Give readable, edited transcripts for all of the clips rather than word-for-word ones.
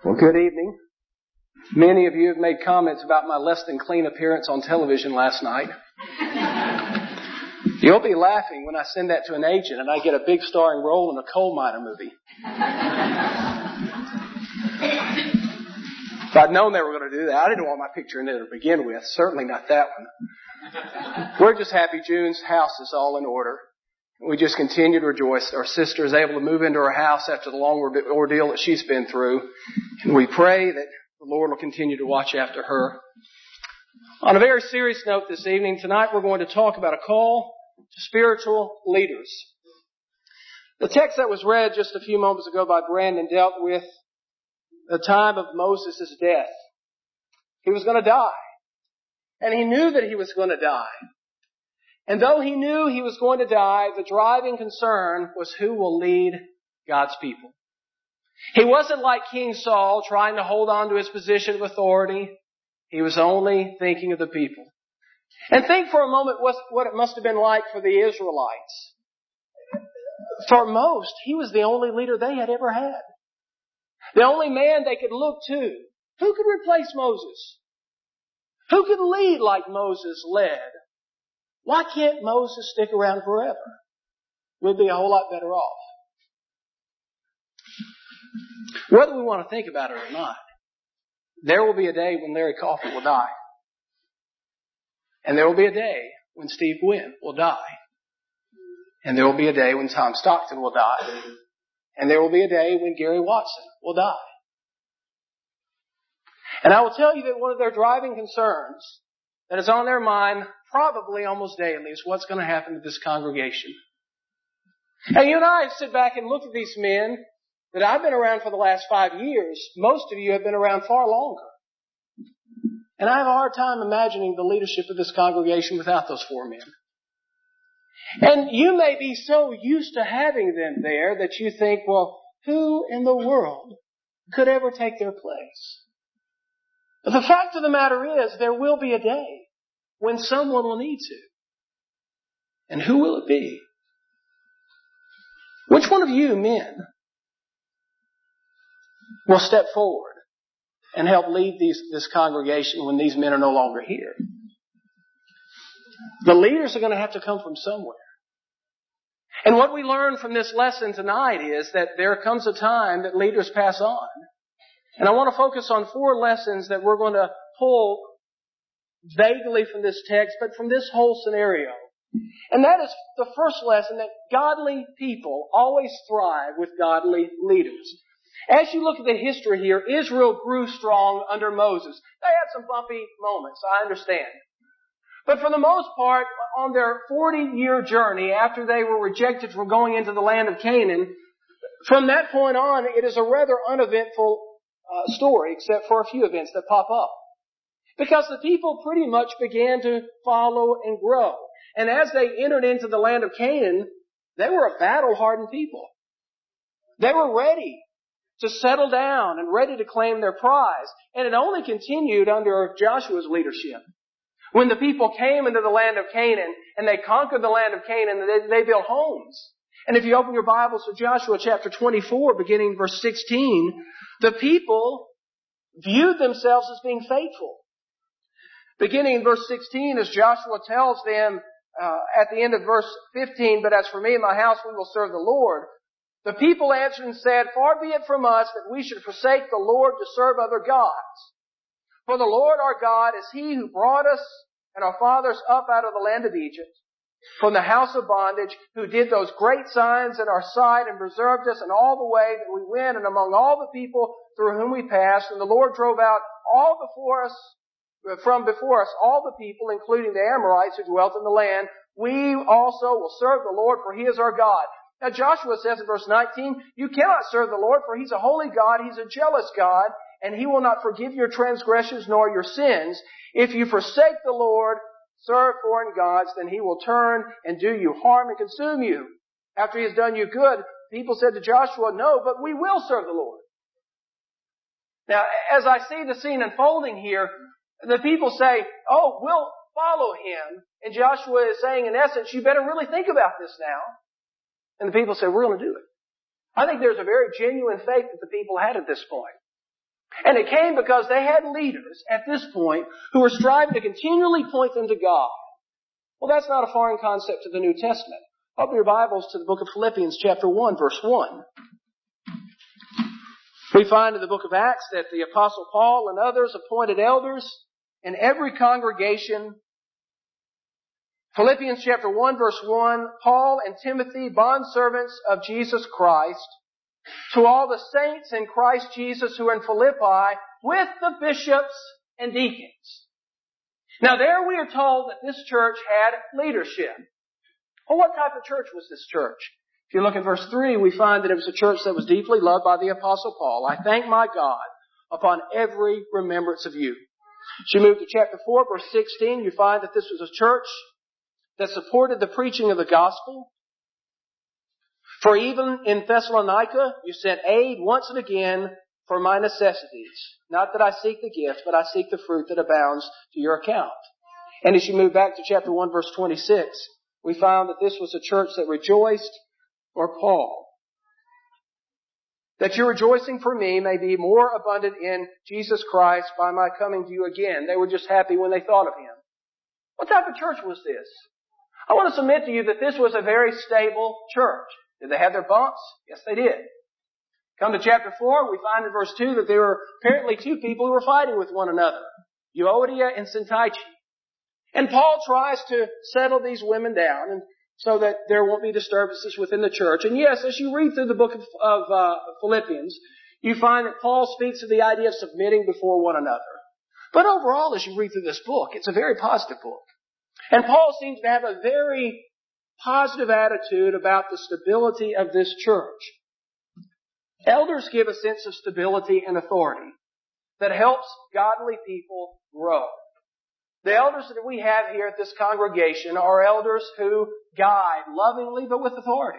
Well, good evening. Many of you have made comments about my less than clean appearance on television last night. You'll be laughing when I send that to an agent and I get a big starring role in a coal miner movie. If I'd known they were going to do that, I didn't want my picture in there to begin with. Certainly not that one. We're just happy June's house is all in order. We just continue to rejoice. Our sister is able to move into her house after the long ordeal that she's been through. And we pray that the Lord will continue to watch after her. On a very serious note this evening, tonight we're going to talk about a call to spiritual leaders. The text that was read just a few moments ago by Brandon dealt with the time of Moses' death. He was going to die. And he knew that he was going to die. And though he knew he was going to die, the driving concern was who will lead God's people. He wasn't like King Saul trying to hold on to his position of authority. He was only thinking of the people. And think for a moment what it must have been like for the Israelites. For most, he was the only leader they had ever had. The only man they could look to. Who could replace Moses? Who could lead like Moses led? Why can't Moses stick around forever? We'd be a whole lot better off. Whether we want to think about it or not, there will be a day when Larry Coffey will die. And there will be a day when Steve Gwynn will die. And there will be a day when Tom Stockton will die. And there will be a day when Gary Watson will die. And I will tell you that one of their driving concerns that is on their mind probably almost daily is what's going to happen to this congregation. And you and I sit back and look at these men that I've been around for the last 5 years. Most of you have been around far longer. And I have a hard time imagining the leadership of this congregation without those 4 men. And you may be so used to having them there that you think, well, who in the world could ever take their place? But the fact of the matter is, there will be a day when someone will need to. And who will it be? Which one of you men will step forward and help lead this congregation when these men are no longer here? The leaders are going to have to come from somewhere. And what we learn from this lesson tonight is that there comes a time that leaders pass on. And I want to focus on 4 lessons that we're going to pull vaguely from this text, but from this whole scenario. And that is the first lesson, that godly people always thrive with godly leaders. As you look at the history here, Israel grew strong under Moses. They had some bumpy moments, I understand. But for the most part, on their 40-year journey after they were rejected from going into the land of Canaan, from that point on, it is a rather uneventful story, except for a few events that pop up. Because the people pretty much began to follow and grow. And as they entered into the land of Canaan, they were a battle-hardened people. They were ready to settle down and ready to claim their prize. And it only continued under Joshua's leadership. When the people came into the land of Canaan and they conquered the land of Canaan, they built homes. And if you open your Bibles to Joshua chapter 24, beginning in verse 16, the people viewed themselves as being faithful. Beginning in verse 16, as Joshua tells them at the end of verse 15, "But as for me and my house, we will serve the Lord." The people answered and said, "Far be it from us that we should forsake the Lord to serve other gods. For the Lord our God is He who brought us and our fathers up out of the land of Egypt, from the house of bondage, who did those great signs in our sight and preserved us in all the way that we went and among all the people through whom we passed. And the Lord drove out from before us all the people, including the Amorites who dwelt in the land. We also will serve the Lord, for He is our God." Now Joshua says in verse 19, you cannot serve the Lord, for He's a holy God, He's a jealous God, and He will not forgive your transgressions nor your sins. If you forsake the Lord, serve foreign gods, then He will turn and do you harm and consume you. After He has done you good, people said to Joshua, "No, but we will serve the Lord." Now, as I see the scene unfolding here, the people say, "Oh, we'll follow Him." And Joshua is saying, in essence, you better really think about this now. And the people say, "We're going to do it." I think there's a very genuine faith that the people had at this point. And it came because they had leaders at this point who were striving to continually point them to God. Well, that's not a foreign concept to the New Testament. Open your Bibles to the book of Philippians chapter 1, verse 1. We find in the book of Acts that the Apostle Paul and others appointed elders in every congregation. Philippians chapter 1, verse 1, Paul and Timothy, bondservants of Jesus Christ, to all the saints in Christ Jesus who are in Philippi, with the bishops and deacons. Now there we are told that this church had leadership. Well, what type of church was this church? If you look at verse 3, we find that it was a church that was deeply loved by the Apostle Paul. I thank my God upon every remembrance of you. As you move to chapter 4, verse 16, you find that this was a church that supported the preaching of the gospel. For even in Thessalonica, you sent aid once and again for my necessities. Not that I seek the gift, but I seek the fruit that abounds to your account. And as you move back to chapter 1, verse 26, we found that this was a church that rejoiced for Paul. That your rejoicing for me may be more abundant in Jesus Christ by my coming to you again. They were just happy when they thought of Him. What type of church was this? I want to submit to you that this was a very stable church. Did they have their bumps? Yes, they did. Come to chapter 4, we find in verse 2 that there were apparently two people who were fighting with one another. Euodia and Syntyche. And Paul tries to settle these women down and so that there won't be disturbances within the church. And yes, as you read through the book of Philippians, you find that Paul speaks of the idea of submitting before one another. But overall, as you read through this book, it's a very positive book. And Paul seems to have a very positive attitude about the stability of this church. Elders give a sense of stability and authority that helps godly people grow. The elders that we have here at this congregation are elders who guide lovingly but with authority.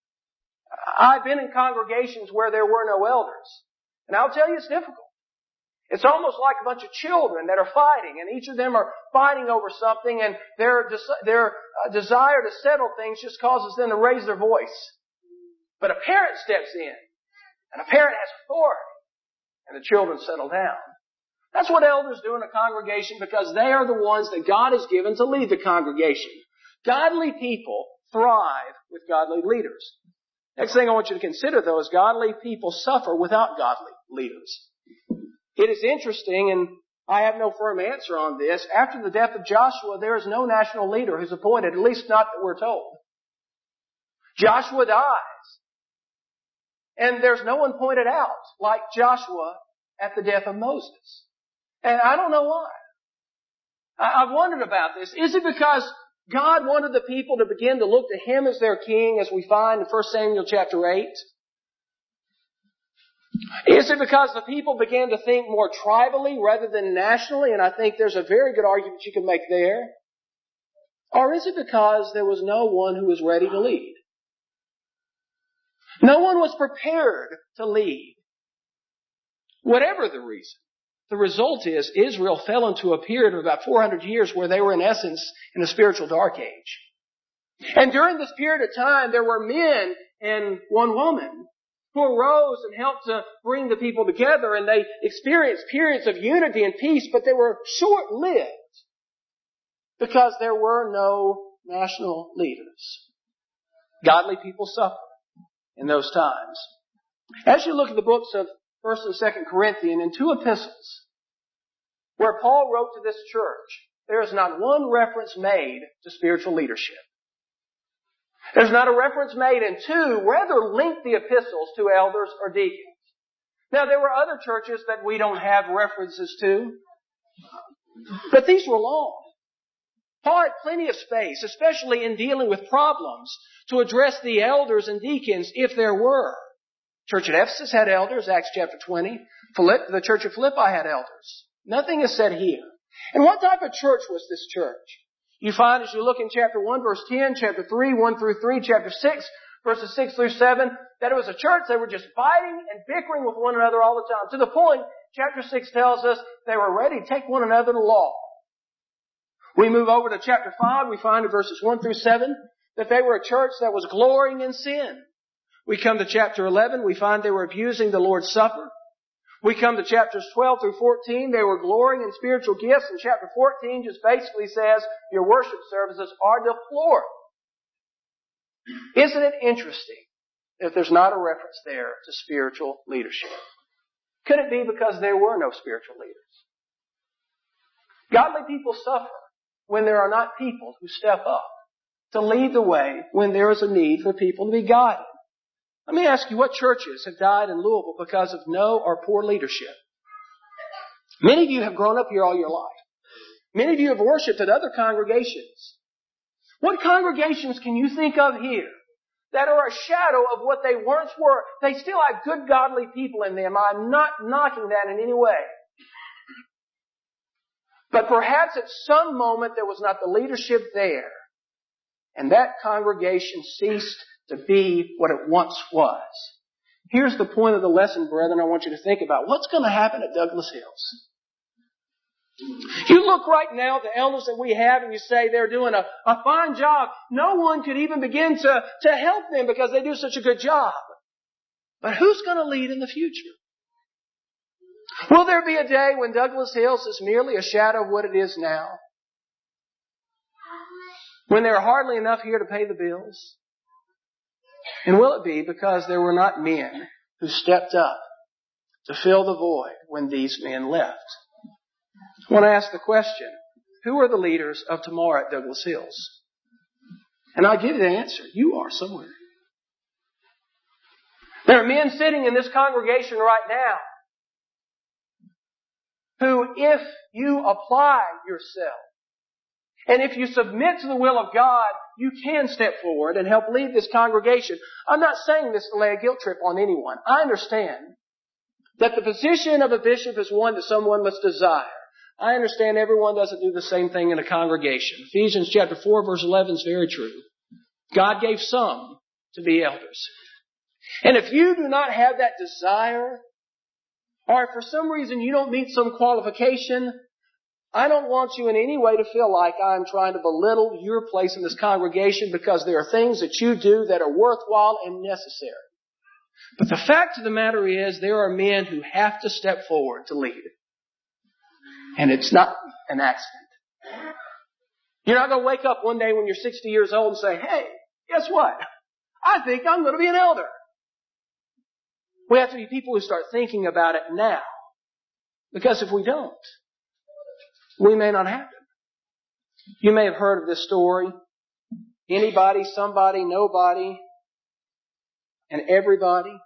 I've been in congregations where there were no elders. And I'll tell you it's difficult. It's almost like a bunch of children that are fighting, and each of them are fighting over something, and their desire to settle things just causes them to raise their voice. But a parent steps in, and a parent has authority, and the children settle down. That's what elders do in a congregation because they are the ones that God has given to lead the congregation. Godly people thrive with godly leaders. Next thing I want you to consider, though, is godly people suffer without godly leaders. It is interesting, and I have no firm answer on this. After the death of Joshua, there is no national leader who's appointed, at least not that we're told. Joshua dies. And there's no one pointed out like Joshua at the death of Moses. And I don't know why. I've wondered about this. Is it because God wanted the people to begin to look to Him as their king, as we find in 1 Samuel chapter 8? Is it because the people began to think more tribally rather than nationally? And I think there's a very good argument you can make there. Or is it because there was no one who was ready to lead? No one was prepared to lead. Whatever the reason, the result is Israel fell into a period of about 400 years where they were in essence in a spiritual dark age. And during this period of time, there were men and one woman who arose and helped to bring the people together, and they experienced periods of unity and peace, but they were short-lived because there were no national leaders. Godly people suffer in those times. As you look at the books of 1 and 2 Corinthians and two epistles where Paul wrote to this church, there is not one reference made to spiritual leadership. There's not a reference made in two rather lengthy epistles to elders or deacons. Now, there were other churches that we don't have references to, but these were long. Paul had plenty of space, especially in dealing with problems, to address the elders and deacons if there were. Church at Ephesus had elders, Acts chapter 20. The church of Philippi had elders. Nothing is said here. And what type of church was this church? You find as you look in chapter 1, verse 10, chapter 3, 1 through 3, chapter 6, verses 6 through 7, that it was a church that were just fighting and bickering with one another all the time. To the point, chapter 6 tells us they were ready to take one another to law. We move over to chapter 5, we find in verses 1 through 7 that they were a church that was glorying in sin. We come to chapter 11, we find they were abusing the Lord's Supper. We come to chapters 12 through 14. They were glorying in spiritual gifts. And chapter 14 just basically says your worship services are deplorable. Isn't it interesting if there's not a reference there to spiritual leadership? Could it be because there were no spiritual leaders? Godly people suffer when there are not people who step up to lead the way when there is a need for people to be guided. Let me ask you, what churches have died in Louisville because of no or poor leadership? Many of you have grown up here all your life. Many of you have worshipped at other congregations. What congregations can you think of here that are a shadow of what they once were? They still have good godly people in them. I'm not knocking that in any way. But perhaps at some moment there was not the leadership there, and that congregation ceased to be what it once was. Here's the point of the lesson, brethren, I want you to think about. What's going to happen at Douglas Hills? You look right now at the elders that we have and you say they're doing a fine job. No one could even begin to help them because they do such a good job. But who's going to lead in the future? Will there be a day when Douglas Hills is merely a shadow of what it is now? When there are hardly enough here to pay the bills? And will it be because there were not men who stepped up to fill the void when these men left? I want to ask the question, who are the leaders of tomorrow at Douglas Hills? And I'll give you the answer. You are somewhere. There are men sitting in this congregation right now who, if you apply yourself, and if you submit to the will of God, you can step forward and help lead this congregation. I'm not saying this to lay a guilt trip on anyone. I understand that the position of a bishop is one that someone must desire. I understand everyone doesn't do the same thing in a congregation. Ephesians chapter 4 verse 11 is very true. God gave some to be elders. And if you do not have that desire, or if for some reason you don't meet some qualification, I don't want you in any way to feel like I'm trying to belittle your place in this congregation, because there are things that you do that are worthwhile and necessary. But the fact of the matter is, there are men who have to step forward to lead. And it's not an accident. You're not going to wake up one day when you're 60 years old and say, hey, guess what? I think I'm going to be an elder. We have to be people who start thinking about it now. Because if we don't, we may not happen. You may have heard of this story. Anybody, somebody, nobody, and everybody.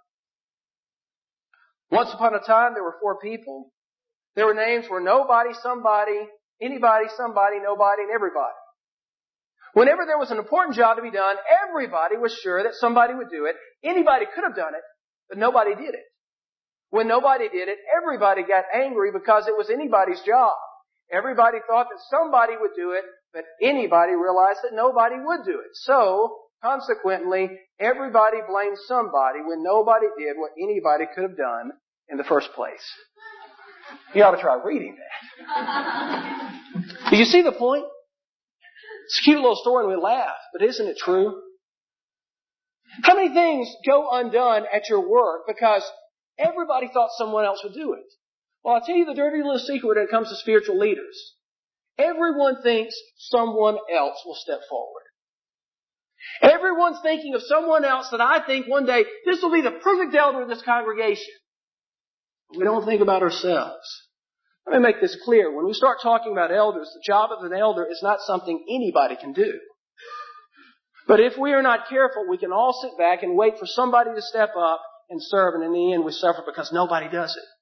Once upon a time, there were 4 people. Their names were nobody, somebody, anybody, somebody, nobody, and everybody. Whenever there was an important job to be done, everybody was sure that somebody would do it. Anybody could have done it, but nobody did it. When nobody did it, everybody got angry because it was anybody's job. Everybody thought that somebody would do it, but anybody realized that nobody would do it. So, consequently, everybody blamed somebody when nobody did what anybody could have done in the first place. You ought to try reading that. Do you see the point? It's a cute little story and we laugh, but isn't it true? How many things go undone at your work because everybody thought someone else would do it? Well, I'll tell you the dirty little secret when it comes to spiritual leaders. Everyone thinks someone else will step forward. Everyone's thinking of someone else that I think one day, this will be the perfect elder of this congregation. We don't think about ourselves. Let me make this clear. When we start talking about elders, the job of an elder is not something anybody can do. But if we are not careful, we can all sit back and wait for somebody to step up and serve, and in the end we suffer because nobody does it.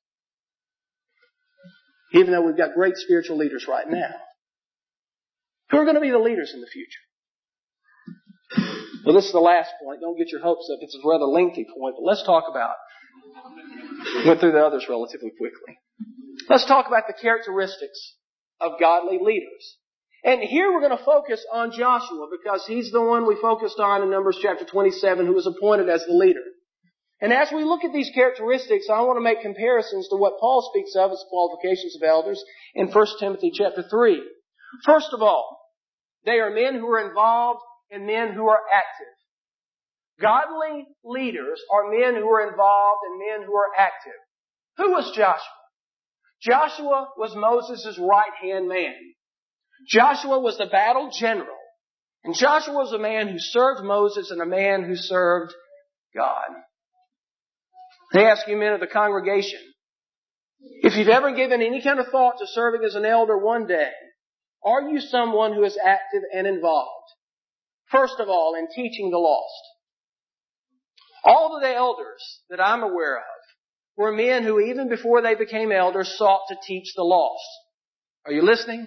Even though we've got great spiritual leaders right now. Who are going to be the leaders in the future? Well, this is the last point. Don't get your hopes up. It's a rather lengthy point, but let's talk about it. Went through the others relatively quickly. Let's talk about the characteristics of godly leaders. And here we're going to focus on Joshua because he's the one we focused on in Numbers chapter 27 who was appointed as the leader. And as we look at these characteristics, I want to make comparisons to what Paul speaks of as qualifications of elders in 1 Timothy chapter 3. First of all, they are men who are involved and men who are active. Godly leaders are men who are involved and men who are active. Who was Joshua? Joshua was Moses' right-hand man. Joshua was the battle general. And Joshua was a man who served Moses and a man who served God. They ask you, men of the congregation, if you've ever given any kind of thought to serving as an elder one day, are you someone who is active and involved? First of all, in teaching the lost. All of the elders that I'm aware of were men who, even before they became elders, sought to teach the lost. Are you listening?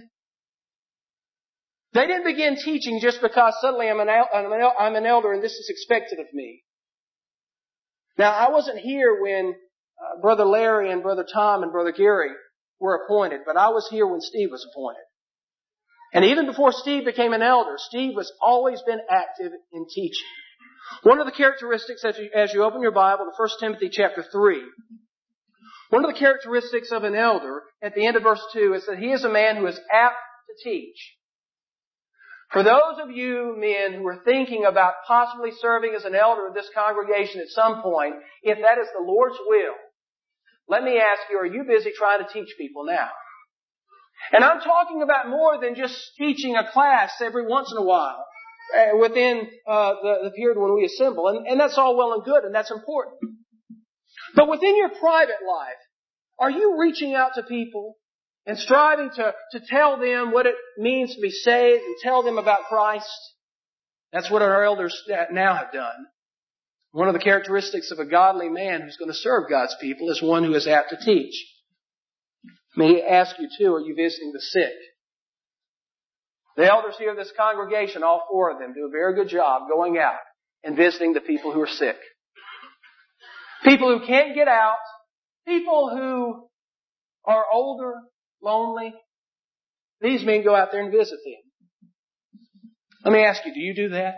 They didn't begin teaching just because suddenly I'm an elder and this is expected of me. Now, I wasn't here when Brother Larry and Brother Tom and Brother Gary were appointed, but I was here when Steve was appointed. And even before Steve became an elder, Steve has always been active in teaching. One of the characteristics, as you open your Bible to 1 Timothy chapter 3, one of the characteristics of an elder at the end of verse 2 is that he is a man who is apt to teach. For those of you men who are thinking about possibly serving as an elder of this congregation at some point, if that is the Lord's will, let me ask you, are you busy trying to teach people now? And I'm talking about more than just teaching a class every once in a while within the period when we assemble. And that's all well and good, and that's important. But within your private life, are you reaching out to people and striving to tell them what it means to be saved and tell them about Christ? That's what our elders now have done. One of the characteristics of a godly man who's going to serve God's people is one who is apt to teach. May I ask you too, are you visiting the sick? The elders here of this congregation, all four of them, do a very good job going out and visiting the people who are sick. People who can't get out, people who are older, lonely. These men go out there and visit them. Let me ask you, do you do that?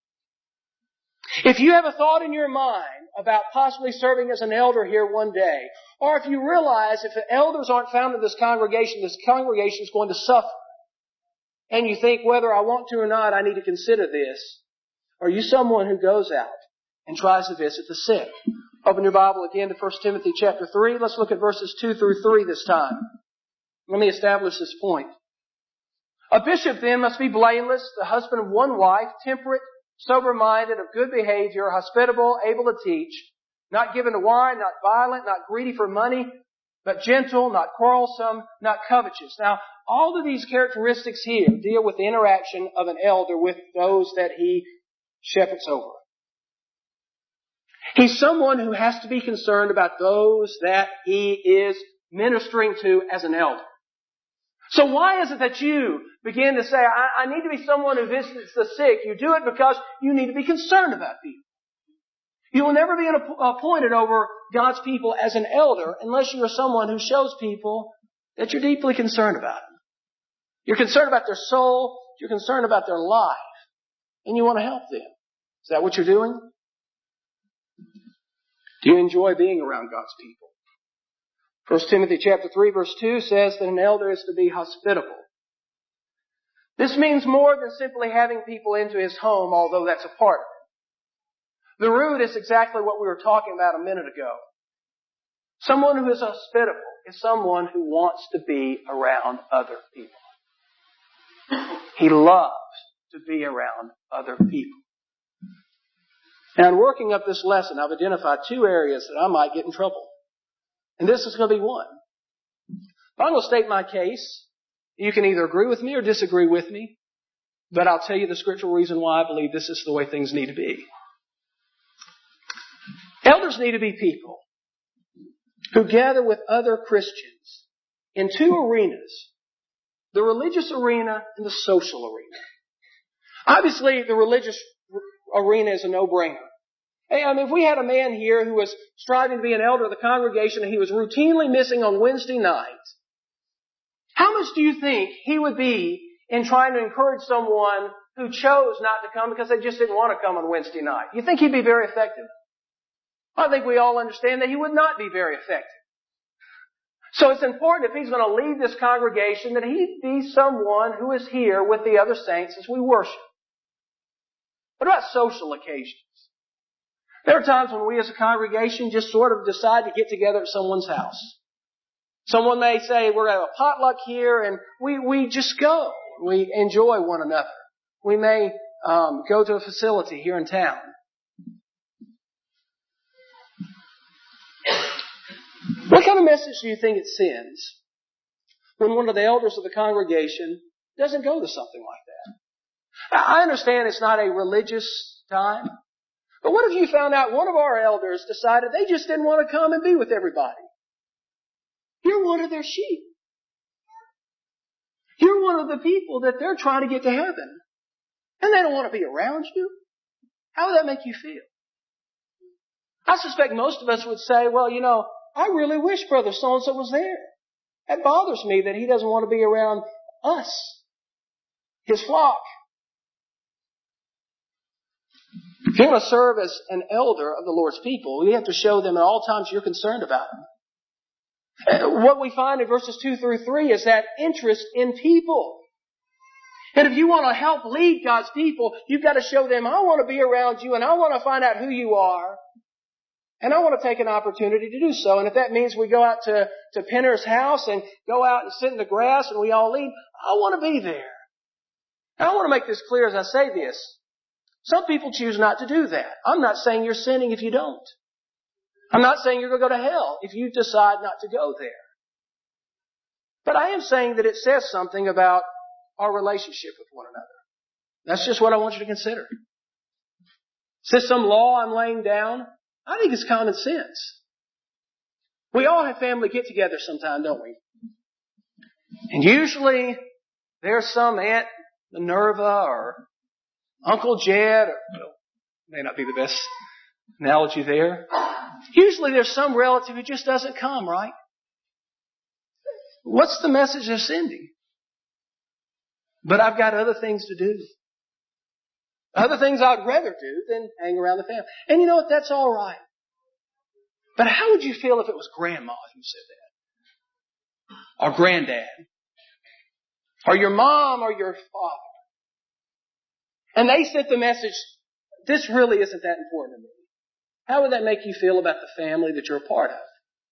If you have a thought in your mind about possibly serving as an elder here one day, or if you realize if the elders aren't found in this congregation is going to suffer, and you think whether I want to or not, I need to consider this, are you someone who goes out and tries to visit the sick? Open your Bible again to 1 Timothy chapter 3. Let's look at verses 2 through 3 this time. Let me establish this point. A bishop then must be blameless, the husband of one wife, temperate, sober-minded, of good behavior, hospitable, able to teach, not given to wine, not violent, not greedy for money, but gentle, not quarrelsome, not covetous. Now, all of these characteristics here deal with the interaction of an elder with those that he shepherds over. He's someone who has to be concerned about those that he is ministering to as an elder. So why is it that you begin to say, I need to be someone who visits the sick? You do it because you need to be concerned about people. You will never be appointed over God's people as an elder unless you are someone who shows people that you're deeply concerned about them. You're concerned about their soul. You're concerned about their life. And you want to help them. Is that what you're doing? Do you enjoy being around God's people? 1 Timothy chapter 3 verse 2 says that an elder is to be hospitable. This means more than simply having people into his home, although that's a part of it. The root is exactly what we were talking about a minute ago. Someone who is hospitable is someone who wants to be around other people. He loves to be around other people. Now, in working up this lesson, I've identified two areas that I might get in trouble. And this is going to be one. I'm going to state my case. You can either agree with me or disagree with me, but I'll tell you the scriptural reason why I believe this is the way things need to be. Elders need to be people who gather with other Christians in two arenas, the religious arena and the social arena. Obviously, the religious arena is a no-brainer. Hey, if we had a man here who was striving to be an elder of the congregation and he was routinely missing on Wednesday nights, how much do you think he would be in trying to encourage someone who chose not to come because they just didn't want to come on Wednesday night? You think he'd be very effective? I think we all understand that he would not be very effective. So it's important if he's going to lead this congregation that he be someone who is here with the other saints as we worship. What about social occasions? There are times when we as a congregation just sort of decide to get together at someone's house. Someone may say, we're at a potluck here, and we just go. We enjoy one another. We may go to a facility here in town. What kind of message do you think it sends when one of the elders of the congregation doesn't go to something like that? I understand it's not a religious time, but what if you found out one of our elders decided they just didn't want to come and be with everybody? You're one of their sheep. You're one of the people that they're trying to get to heaven. And they don't want to be around you. How would that make you feel? I suspect most of us would say, well, I really wish Brother so-and-so was there. It bothers me that he doesn't want to be around us, his flock. If you want to serve as an elder of the Lord's people, you have to show them at all times you're concerned about them. What we find in verses 2 through 3 is that interest in people. And if you want to help lead God's people, you've got to show them, I want to be around you and I want to find out who you are. And I want to take an opportunity to do so. And if that means we go out to Penner's house and go out and sit in the grass and we all lead, I want to be there. And I want to make this clear as I say this. Some people choose not to do that. I'm not saying you're sinning if you don't. I'm not saying you're going to go to hell if you decide not to go there. But I am saying that it says something about our relationship with one another. That's just what I want you to consider. Is this some law I'm laying down? I think it's common sense. We all have family get-together sometime, don't we? And usually there's some Aunt Minerva or Uncle Jed, or may not be the best analogy there. Usually there's some relative who just doesn't come, right? What's the message they're sending? But I've got other things to do. Other things I'd rather do than hang around the family. And you know what? That's all right. But how would you feel if it was Grandma who said that? Or Granddad? Or your mom or your father? And they sent the message, this really isn't that important to me. How would that make you feel about the family that you're a part of?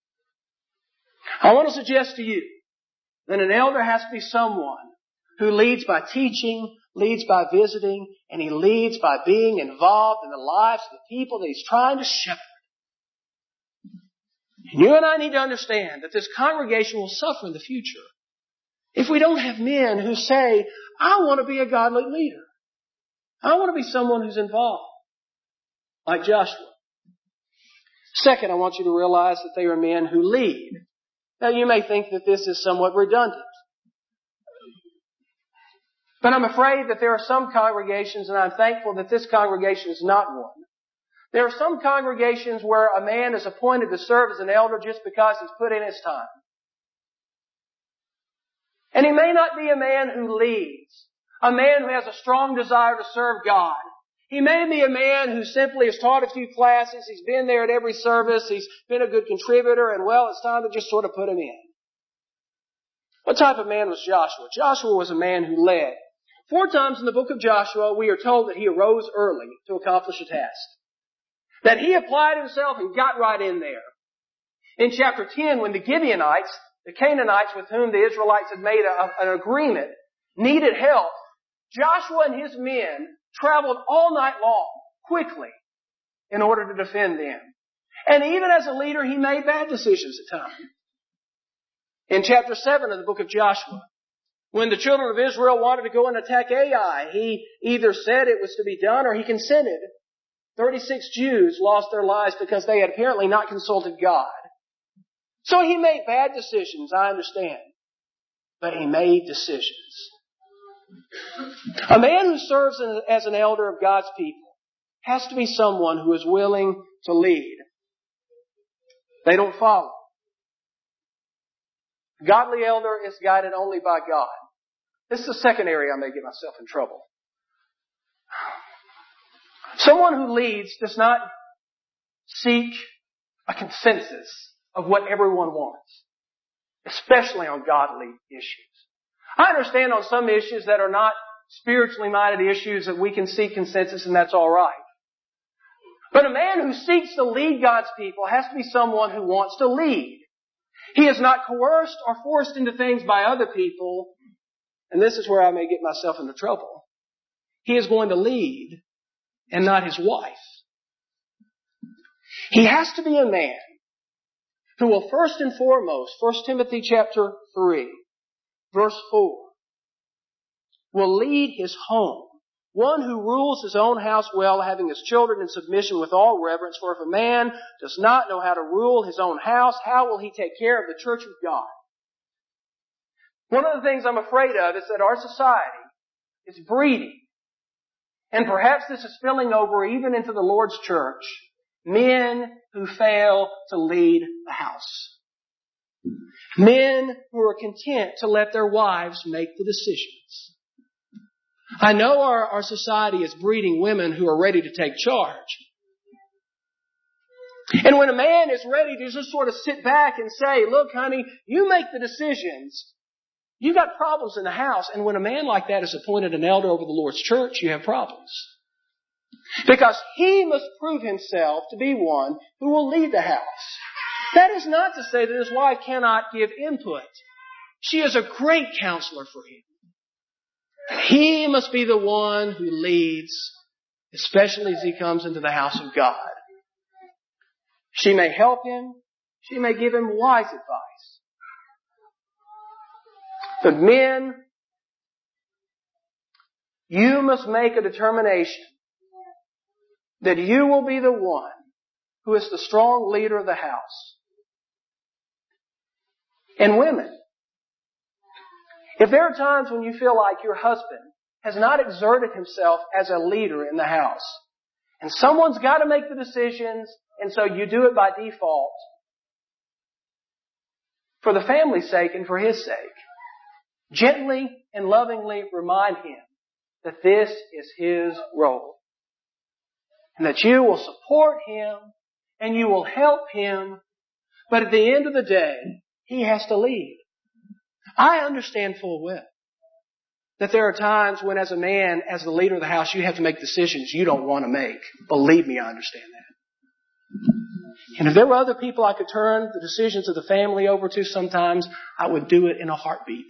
I want to suggest to you that an elder has to be someone who leads by teaching, leads by visiting, and he leads by being involved in the lives of the people that he's trying to shepherd. And you and I need to understand that this congregation will suffer in the future if we don't have men who say, I want to be a godly leader. I want to be someone who's involved, like Joshua. Second, I want you to realize that they are men who lead. Now, you may think that this is somewhat redundant. But I'm afraid that there are some congregations, and I'm thankful that this congregation is not one. There are some congregations where a man is appointed to serve as an elder just because he's put in his time. And he may not be a man who leads, a man who has a strong desire to serve God. He may be a man who simply has taught a few classes, he's been there at every service, he's been a good contributor, and well, it's time to just sort of put him in. What type of man was Joshua? Joshua was a man who led. 4 times in the book of Joshua, we are told that he arose early to accomplish a task. That he applied himself and got right in there. In chapter 10, when the Gibeonites, the Canaanites with whom the Israelites had made an agreement, needed help, Joshua and his men traveled all night long, quickly, in order to defend them. And even as a leader, he made bad decisions at times. In chapter 7 of the book of Joshua, when the children of Israel wanted to go and attack Ai, he either said it was to be done or he consented. 36 Jews lost their lives because they had apparently not consulted God. So he made bad decisions, I understand. But he made decisions. A man who serves as an elder of God's people has to be someone who is willing to lead. They don't follow. A godly elder is guided only by God. This is the second area I may get myself in trouble. Someone who leads does not seek a consensus of what everyone wants, especially on godly issues. I understand on some issues that are not spiritually minded issues that we can seek consensus, and that's all right. But a man who seeks to lead God's people has to be someone who wants to lead. He is not coerced or forced into things by other people. And this is where I may get myself into trouble. He is going to lead and not his wife. He has to be a man who will first and foremost, 1 Timothy chapter 3, verse 4, will lead his home. One who rules his own house well, having his children in submission with all reverence. For if a man does not know how to rule his own house, how will he take care of the church of God? One of the things I'm afraid of is that our society is breeding, and perhaps this is spilling over even into the Lord's church, men who fail to lead the house. Men who are content to let their wives make the decisions. I know our society is breeding women who are ready to take charge. And when a man is ready to just sort of sit back and say, look, honey, you make the decisions, you got problems in the house. And when a man like that is appointed an elder over the Lord's church, you have problems. Because he must prove himself to be one who will lead the house. That is not to say that his wife cannot give input. She is a great counselor for him. He must be the one who leads, especially as he comes into the house of God. She may help him. She may give him wise advice. But men, you must make a determination that you will be the one who is the strong leader of the house. And women, if there are times when you feel like your husband has not exerted himself as a leader in the house, and someone's got to make the decisions, and so you do it by default, for the family's sake and for his sake, gently and lovingly remind him that this is his role. And that you will support him and you will help him, but at the end of the day, he has to lead. I understand full well that there are times when as a man, as the leader of the house, you have to make decisions you don't want to make. Believe me, I understand that. And if there were other people I could turn the decisions of the family over to sometimes, I would do it in a heartbeat.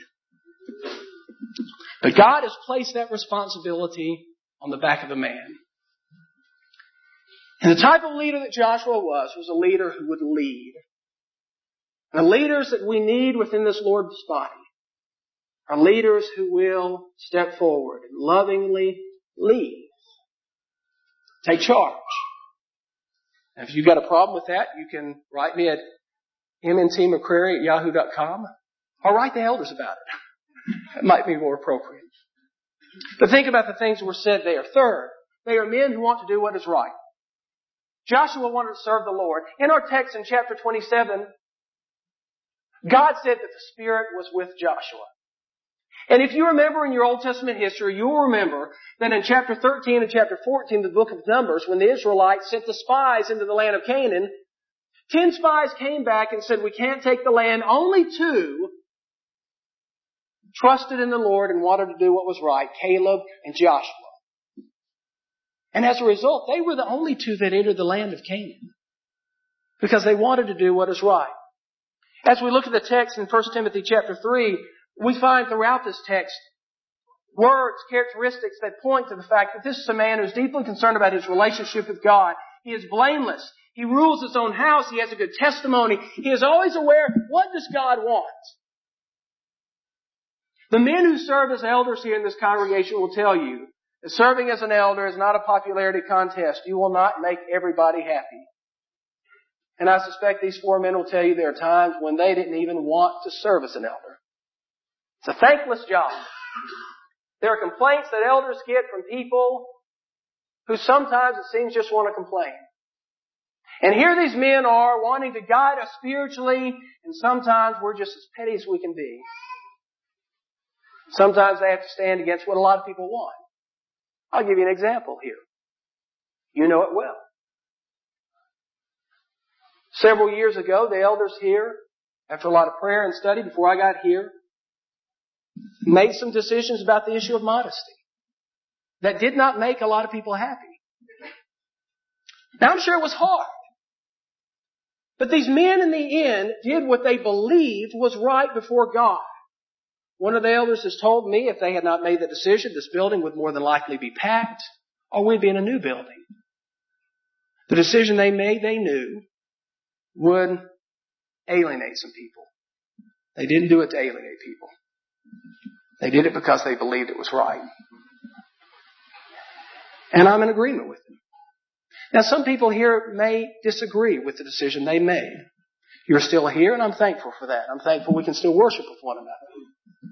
But God has placed that responsibility on the back of a man. And the type of leader that Joshua was a leader who would lead. And the leaders that we need within this Lord's body are leaders who will step forward and lovingly lead. Take charge. And if you've got a problem with that, you can write me at mntmccrary@yahoo.com or write the elders about it. That might be more appropriate. But think about the things that were said there. Third, they are men who want to do what is right. Joshua wanted to serve the Lord. In our text in chapter 27, God said that the Spirit was with Joshua. And if you remember in your Old Testament history, you will remember that in chapter 13 and chapter 14 of the book of Numbers, when the Israelites sent the spies into the land of Canaan, 10 spies came back and said, we can't take the land. Only 2 trusted in the Lord and wanted to do what was right, Caleb and Joshua. And as a result, they were the only 2 that entered the land of Canaan because they wanted to do what is right. As we look at the text in 1 Timothy chapter 3, we find throughout this text words, characteristics that point to the fact that this is a man who's deeply concerned about his relationship with God. He is blameless. He rules his own house. He has a good testimony. He is always aware, what does God want? The men who serve as elders here in this congregation will tell you that serving as an elder is not a popularity contest. You will not make everybody happy. And I suspect these 4 men will tell you there are times when they didn't even want to serve as an elder. It's a thankless job. There are complaints that elders get from people who sometimes it seems just want to complain. And here these men are wanting to guide us spiritually, and sometimes we're just as petty as we can be. Sometimes they have to stand against what a lot of people want. I'll give you an example here. You know it well. Several years ago, the elders here, after a lot of prayer and study before I got here, made some decisions about the issue of modesty that did not make a lot of people happy. Now, I'm sure it was hard. But these men in the end did what they believed was right before God. One of the elders has told me if they had not made the decision, this building would more than likely be packed, or we'd be in a new building. The decision they made, they knew, would alienate some people. They didn't do it to alienate people. They did it because they believed it was right. And I'm in agreement with them. Now, some people here may disagree with the decision they made. You're still here, and I'm thankful for that. I'm thankful we can still worship with one another.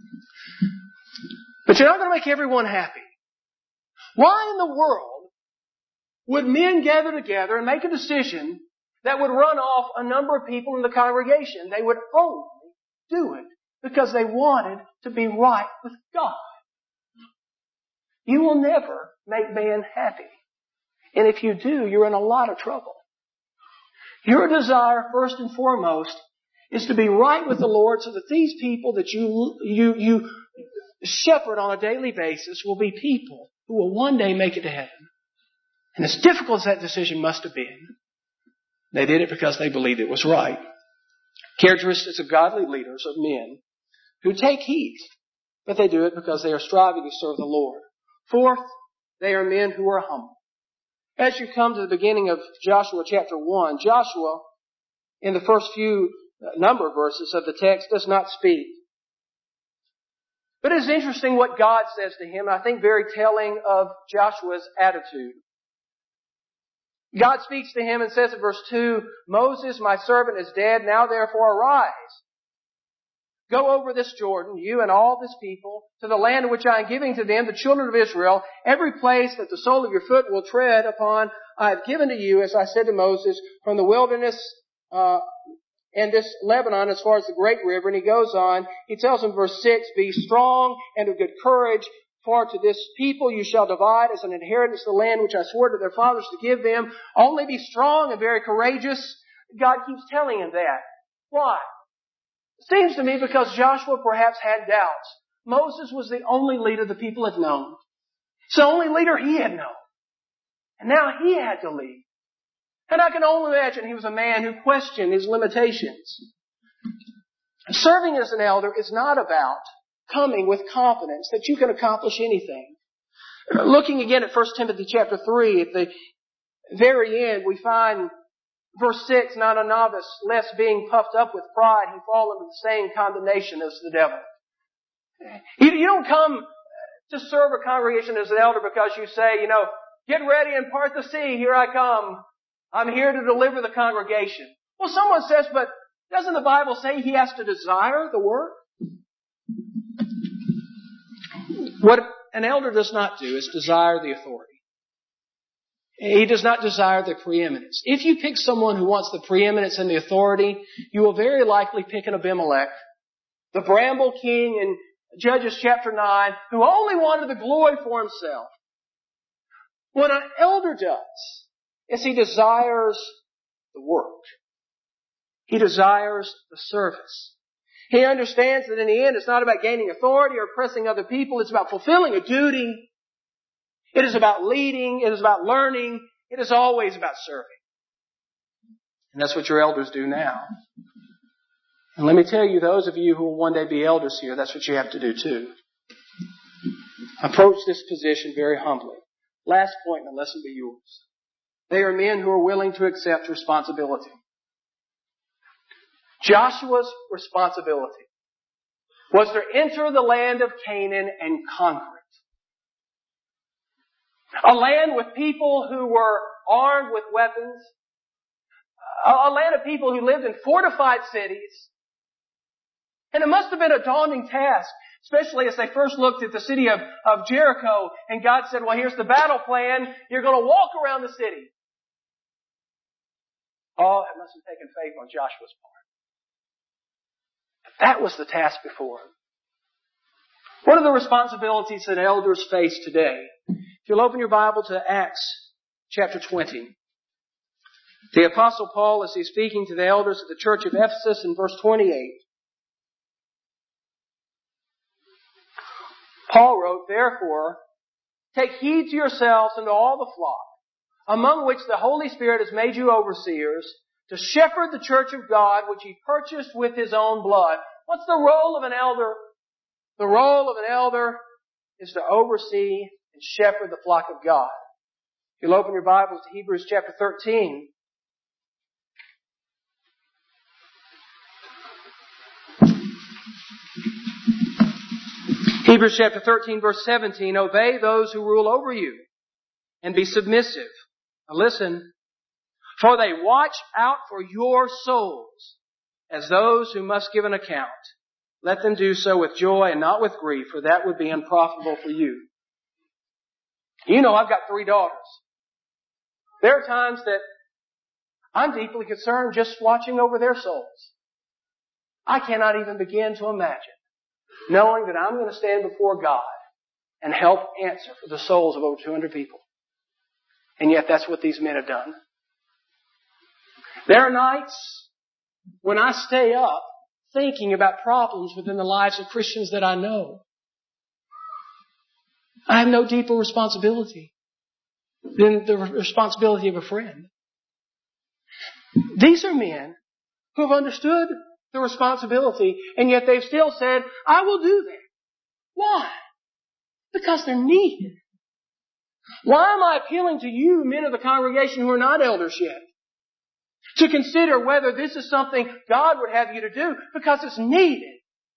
But you're not going to make everyone happy. Why in the world would men gather together and make a decision that would run off a number of people in the congregation? They would only do it because they wanted to be right with God. You will never make man happy. And if you do, you're in a lot of trouble. Your desire, first and foremost, is to be right with the Lord so that these people that you shepherd on a daily basis will be people who will one day make it to heaven. And as difficult as that decision must have been, they did it because they believed it was right. Characteristics of godly leaders are men who take heed, but they do it because they are striving to serve the Lord. Fourth, they are men who are humble. As you come to the beginning of Joshua chapter 1, Joshua, in the first few number of verses of the text, does not speak. But it is interesting what God says to him, and I think very telling of Joshua's attitude. God speaks to him and says in verse 2, Moses, my servant, is dead. Now therefore arise. Go over this Jordan, you and all this people, to the land in which I am giving to them, the children of Israel. Every place that the sole of your foot will tread upon, I have given to you, as I said to Moses, from the wilderness and this Lebanon as far as the great river. And he goes on, he tells in verse 6, Be strong and of good courage, for to this people you shall divide as an inheritance the land which I swore to their fathers to give them. Only be strong and very courageous. God keeps telling him that. Why? It seems to me because Joshua perhaps had doubts. Moses was the only leader the people had known. It's the only leader he had known. And now he had to lead. And I can only imagine he was a man who questioned his limitations. Serving as an elder is not about coming with confidence that you can accomplish anything. Looking again at 1 Timothy chapter 3, at the very end, we find verse 6, Not a novice, lest being puffed up with pride, he fall into the same condemnation as the devil. You don't come to serve a congregation as an elder because you say, get ready and part the sea, here I come. I'm here to deliver the congregation. Well, someone says, but doesn't the Bible say he has to desire the work? What an elder does not do is desire the authority. He does not desire the preeminence. If you pick someone who wants the preeminence and the authority, you will very likely pick an Abimelech, the bramble king in Judges chapter 9, who only wanted the glory for himself. What an elder does is he desires the work. He desires the service. He understands that in the end it's not about gaining authority or oppressing other people. It's about fulfilling a duty. It is about leading. It is about learning. It is always about serving. And that's what your elders do now. And let me tell you, those of you who will one day be elders here, that's what you have to do too. Approach this position very humbly. Last point, and the lesson be yours. They are men who are willing to accept responsibility. Joshua's responsibility was to enter the land of Canaan and conquer it. A land with people who were armed with weapons. A land of people who lived in fortified cities. And it must have been a daunting task, especially as they first looked at the city of Jericho, and God said, well, here's the battle plan. You're going to walk around the city. Oh, it must have taken faith on Joshua's part. But that was the task before him. What are the responsibilities that elders face today? If you'll open your Bible to Acts chapter 20. The Apostle Paul, as he's speaking to the elders of the church of Ephesus in verse 28, Paul wrote, Therefore, take heed to yourselves and to all the flock, among which the Holy Spirit has made you overseers, to shepherd the church of God, which He purchased with His own blood. What's the role of an elder? The role of an elder is to oversee and shepherd the flock of God. If you'll open your Bibles to Hebrews chapter 13. Hebrews chapter 13 verse 17, obey those who rule over you and be submissive. Now listen, for they watch out for your souls as those who must give an account. Let them do so with joy and not with grief, for that would be unprofitable for you. You know, I've got 3 daughters. There are times that I'm deeply concerned just watching over their souls. I cannot even begin to imagine knowing that I'm going to stand before God and help answer for the souls of over 200 people. And yet that's what these men have done. There are nights when I stay up thinking about problems within the lives of Christians that I know. I have no deeper responsibility than the responsibility of a friend. These are men who have understood the responsibility, and yet they've still said, I will do that. Why? Because they're needed. Why am I appealing to you, men of the congregation who are not elders yet, to consider whether this is something God would have you to do? Because it's needed.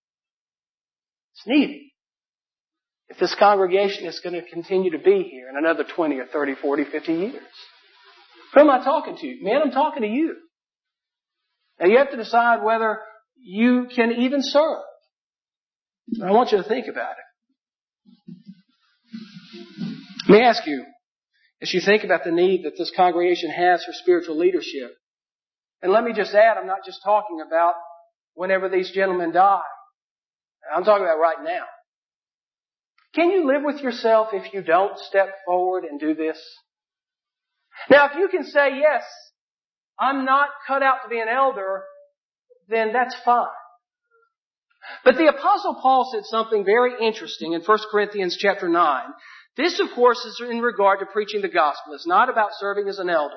It's needed. If this congregation is going to continue to be here in another 20 or 30, 40, 50 years. Who am I talking to? Man, I'm talking to you. Now you have to decide whether you can even serve. I want you to think about it. Let me ask you, as you think about the need that this congregation has for spiritual leadership, and let me just add, I'm not just talking about whenever these gentlemen die. I'm talking about right now. Can you live with yourself if you don't step forward and do this? Now, if you can say, yes, I'm not cut out to be an elder, then that's fine. But the Apostle Paul said something very interesting in 1 Corinthians chapter 9. This, of course, is in regard to preaching the gospel. It's not about serving as an elder.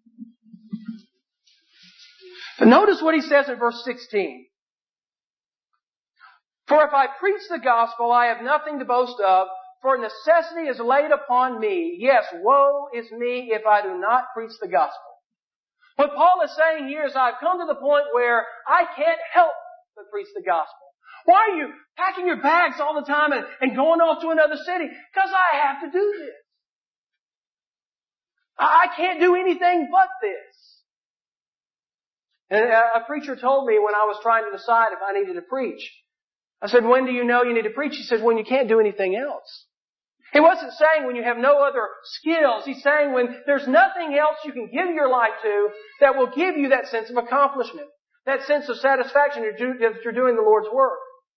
But notice what he says in verse 16. For if I preach the gospel, I have nothing to boast of, for necessity is laid upon me. Yes, woe is me if I do not preach the gospel. What Paul is saying here is I've come to the point where I can't help but preach the gospel. Why are you packing your bags all the time and going off to another city? Because I have to do this. I can't do anything but this. And a preacher told me when I was trying to decide if I needed to preach, I said, when do you know you need to preach? He said, when you can't do anything else. He wasn't saying when you have no other skills. He's saying when there's nothing else you can give your life to that will give you that sense of accomplishment, that sense of satisfaction that you're doing the Lord's work.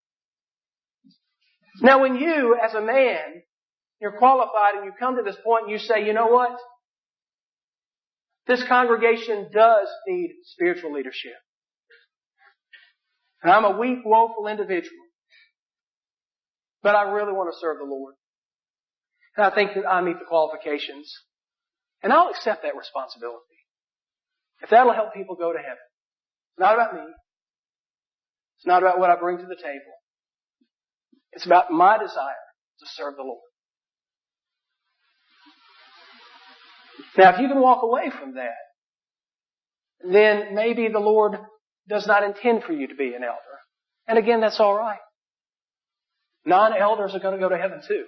Now when you, as a man, you're qualified and you come to this point and you say, you know what? This congregation does need spiritual leadership. And I'm a weak, woeful individual. But I really want to serve the Lord. And I think that I meet the qualifications. And I'll accept that responsibility. If that'll help people go to heaven. It's not about me. It's not about what I bring to the table. It's about my desire to serve the Lord. Now, if you can walk away from that, then maybe the Lord does not intend for you to be an elder. And again, that's all right. Non-elders are going to go to heaven too.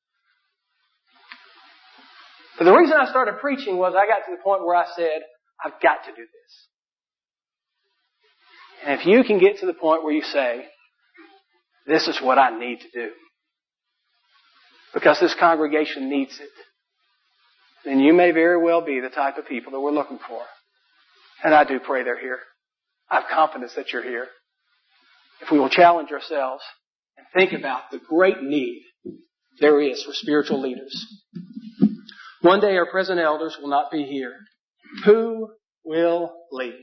But the reason I started preaching was I got to the point where I said, I've got to do this. And if you can get to the point where you say, this is what I need to do, because this congregation needs it, then you may very well be the type of people that we're looking for. And I do pray they're here. I have confidence that you're here. If we will challenge ourselves and think about the great need there is for spiritual leaders. One day our present elders will not be here. Who will lead?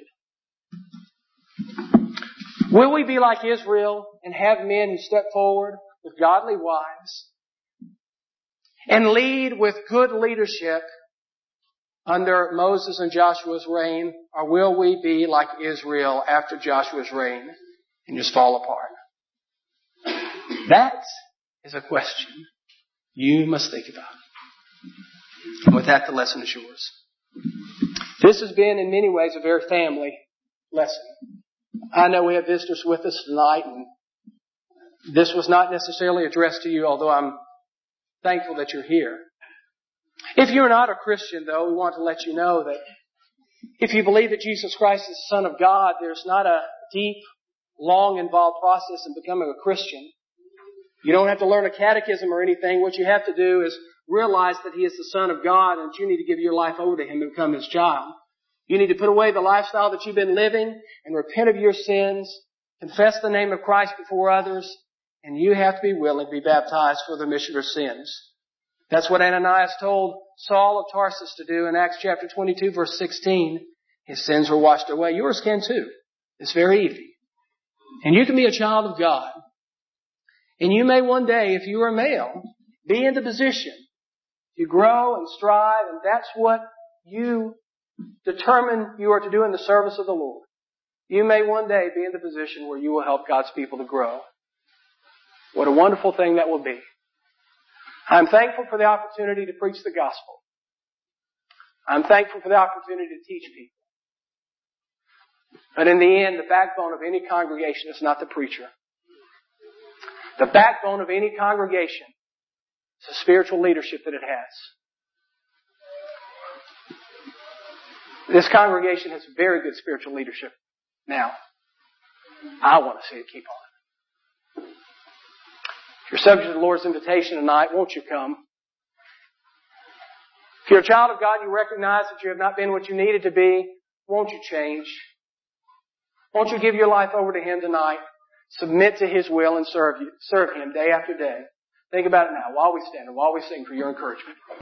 Will we be like Israel and have men who step forward with godly wives and lead with good leadership under Moses and Joshua's reign, or will we be like Israel after Joshua's reign and just fall apart? That is a question you must think about. And with that, the lesson is yours. This has been, in many ways, a very family lesson. I know we have visitors with us tonight, and this was not necessarily addressed to you, although I'm thankful that you're here. If you're not a Christian, though, we want to let you know that if you believe that Jesus Christ is the Son of God, there's not a deep, long, involved process in becoming a Christian. You don't have to learn a catechism or anything. What you have to do is realize that He is the Son of God and that you need to give your life over to Him and become His child. You need to put away the lifestyle that you've been living and repent of your sins, confess the name of Christ before others, and you have to be willing to be baptized for the remission of sins. That's what Ananias told Saul of Tarsus to do in Acts chapter 22, verse 16. His sins were washed away. Yours can too. This very evening. And you can be a child of God. And you may one day, if you are a male, be in the position to grow and strive, and that's what you determine you are to do in the service of the Lord. You may one day be in the position where you will help God's people to grow. What a wonderful thing that will be. I'm thankful for the opportunity to preach the gospel. I'm thankful for the opportunity to teach people. But in the end, the backbone of any congregation is not the preacher. The backbone of any congregation is the spiritual leadership that it has. This congregation has very good spiritual leadership now. I want to see it keep on. If you're subject to the Lord's invitation tonight, won't you come? If you're a child of God, you recognize that you have not been what you needed to be, won't you change? Won't you give your life over to Him tonight? Submit to His will and serve Him day after day. Think about it now while we stand and while we sing for your encouragement.